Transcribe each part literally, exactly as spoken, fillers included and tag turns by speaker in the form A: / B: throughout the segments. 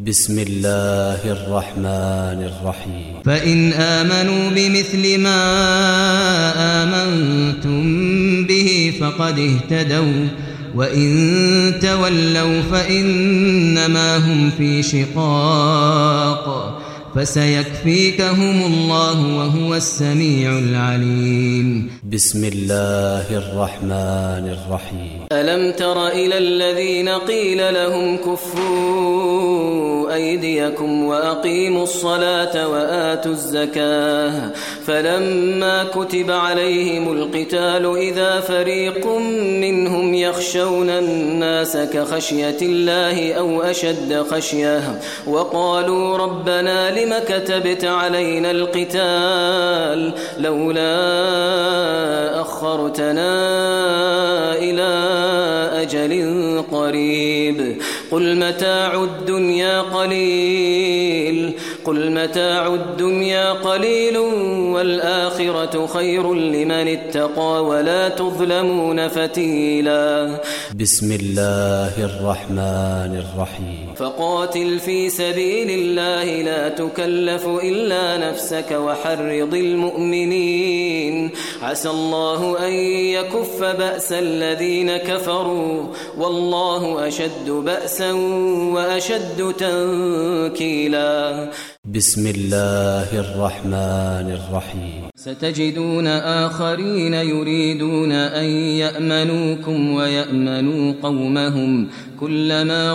A: بسم الله الرحمن الرحيم
B: فإن آمنوا بمثل ما آمنتم به فقد اهتدوا وإن تولوا فإنما هم في شقاق فسيكفيكهم الله وهو السميع العليم.
A: بسم الله الرحمن الرحيم
C: ألم تر إلى الذين قيل لهم كفوا أيديكم وأقيموا الصلاة وآتوا الزكاة فلما كتب عليهم القتال إذا فريق منهم يخشون الناس كخشية الله أو أشد خشية وقالوا ربنا لم كتبت علينا القتال لولا أخرتنا إلى أجل قريب قل متاع الدنيا قليل قل متاع الدنيا قليل والآخرة خير لمن اتقى ولا تظلمون فتيلا.
A: بسم الله الرحمن الرحيم
C: فقاتل في سبيل الله لا تكلف إلا نفسك وحرض المؤمنين عسى الله أن يكف بأس الذين كفروا والله أشد بأسا وأشد تنكيلا.
A: بسم الله الرحمن الرحيم
B: ستجدون آخرين يريدون أن يأمنوكم ويأمنوا قومهم كلما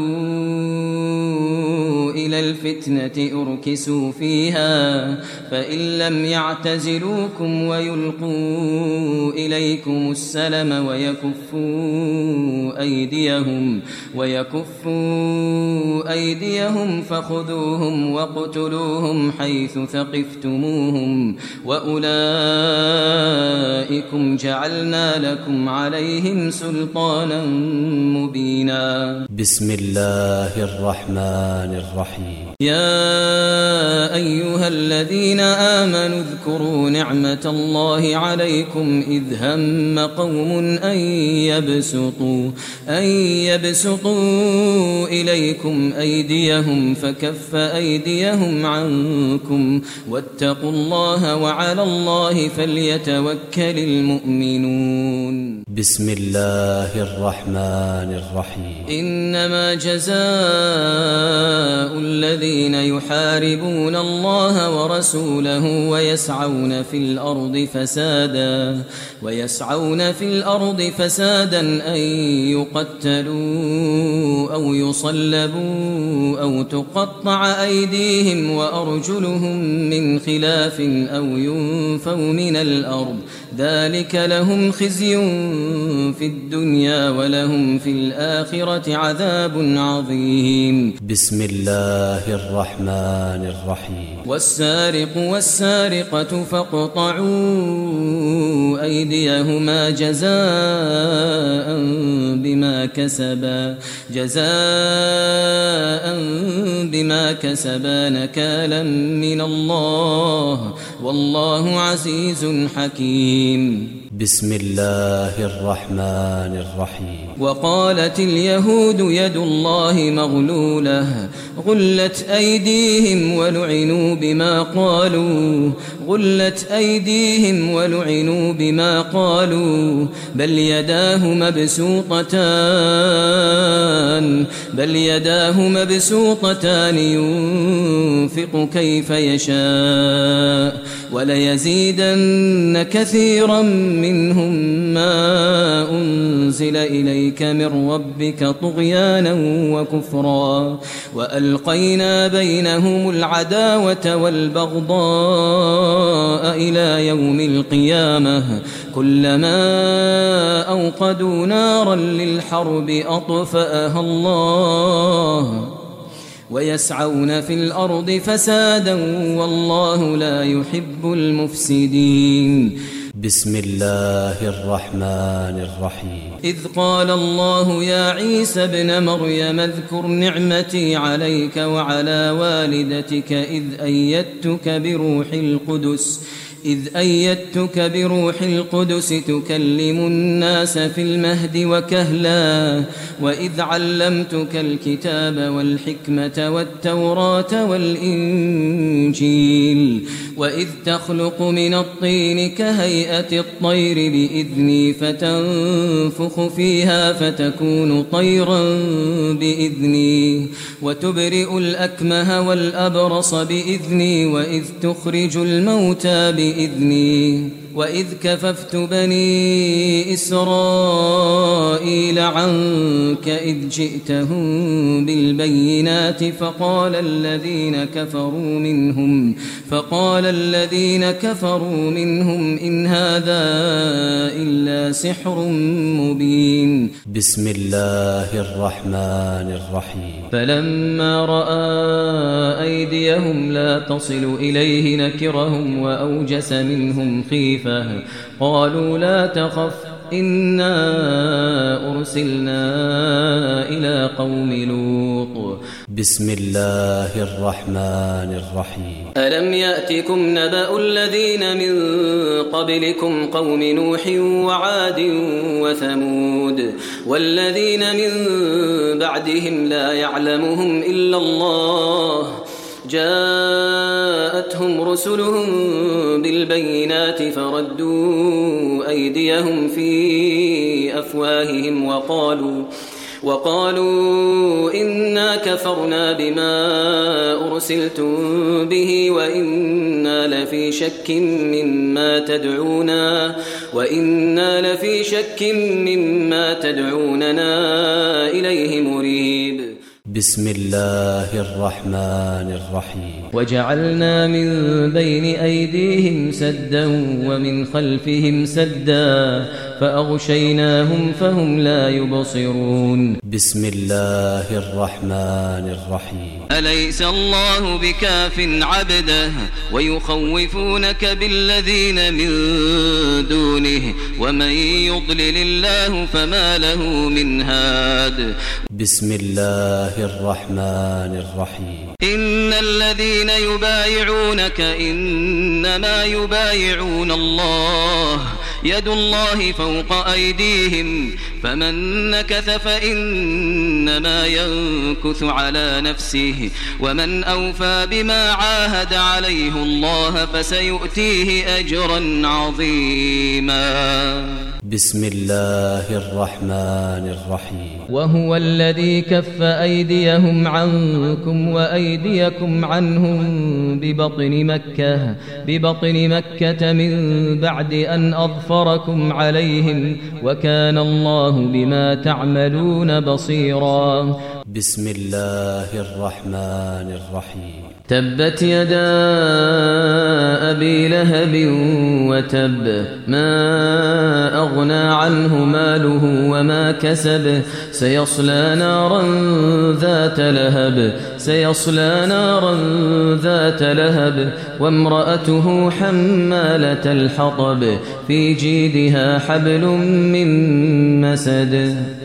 B: ردوا إلى الفتنة أركسوا فيها فإن لم يعتزلوكم ويلقوا إليكم السلم ويكفوا أيديهم ويكفوا أيديهم فخذوهم واقتلوهم حيث ثقفتموهم وأولئكم جعلنا لكم عليهم سلطانا مبينا.
A: بسم الله الرحمن الرحيم
B: يا أيها الذين آمنوا اذكروا نعمة الله عليكم إذ هم قوم أن يبسطوا أن يبسطوا إليكم أيديهم فكف أيديهم عنكم واتقوا الله وعلى الله فليتوكل المؤمنون.
A: بسم الله الرحمن الرحيم
B: إنما جزاء الذين يحاربون الله ورسوله ويسعون في الأرض فسادا ويسعون في الأرض فسادا أن يقتلوا أو يصلبوا أو تقطع أيديهم وأرجلهم من خلاف أو ينفوا من الأرض ذلك لهم خزي في الدنيا ولهم في الآخرة عذاب عظيم.
A: بسم الله الرحمن الرحيم
B: والسارق والسارقة فاقطعوا أيديهما جزاء بما كسبا جزاء بما كسبا نكالا من الله والله عزيز حكيم.
A: بسم الله الرحمن الرحيم
B: وقالت اليهود يد الله مغلولة غلت أيديهم ولعنوا بما قالوا غلت أيديهم ولعنوا بما قالوا بل يداه مبسوطتان بل يداه مبسوطتان ينفق كيف يشاء وليزيدن كثيرا منهم ما أنزل إليك من ربك طغيانا وكفرا وألقينا بينهم العداوة والبغضاء إلى يوم القيامة كلما أوقدوا نارا للحرب أطفأها الله ويسعون في الأرض فسادا والله لا يحب المفسدين.
A: بسم الله الرحمن الرحيم
B: إذ قال الله يا عيسى ابن مريم اذكر نعمتي عليك وعلى والدتك إذ أيدتك بروح القدس إذ أيدتك بروح القدس تكلم الناس في المهد وكهلا وإذ علمتك الكتاب والحكمة والتوراة والإنجيل وإذ تخلق من الطين كهيئة الطير بإذني فتنفخ فيها فتكون طيرا بإذني وتبرئ الأكمه والأبرص بإذني وإذ تخرج الموتى بإذني وإذ كففت بني إسرائيل عنك إذ جئتهم بالبينات فقال الذين كفروا منهم فقال الذين كفروا منهم إن هذا إلا سحر مبين.
A: بسم الله الرحمن الرحيم.
B: فلما رأى أيديهم لا تصل إليه نكرهم وأوجس منهم خيفة قالوا لا تخف إنا أرسلنا إلى قوم لوط.
A: بسم الله الرحمن الرحيم.
C: ألم يأتكم نبأ الذين من قبلكم قوم نوح وعاد وثمود والذين من بعدهم لا يعلمهم إلا الله جاءتهم رسلهم بالبينات فردوا أيديهم في أفواههم وقالوا وقالوا إنا كفرنا بما أرسلتم به وإنا لفي شك مما تدعونا وإنا لفي شك مما تدعوننا إليه مريب.
A: بسم الله الرحمن الرحيم.
B: وجعلنا من بين أيديهم سدا ومن خلفهم سدا فأغشيناهم فهم لا يبصرون.
A: بسم الله الرحمن الرحيم.
C: أليس الله بكاف عبده ويخوفونك بالذين من دونه ومن يضلل الله فما له من هاد.
A: بسم الله الرحمن الرحيم.
C: إن الذين يبايعونك إنما يبايعون الله يد الله فوق أيديهم فمن نكث فإنما ينكث على نفسه ومن أوفى بما عاهد عليه الله فسيؤتيه أجرا عظيما.
A: بسم الله الرحمن الرحيم.
B: وهو الذي كف أيديهم عنكم وأيديكم عنهم ببطن مكة ببطن مكة من بعد أن أظفركم عليهم وكان الله بما تعملون بصيرا.
A: بسم الله الرحمن الرحيم.
B: تبت يدا أبي لهب وتب ما أغنى عنه ماله وما كسب سيصلى نارا ذات لهب سيصلى نارا ذات لهب وامرأته حمالة الحطب في جيدها حبل من مسد.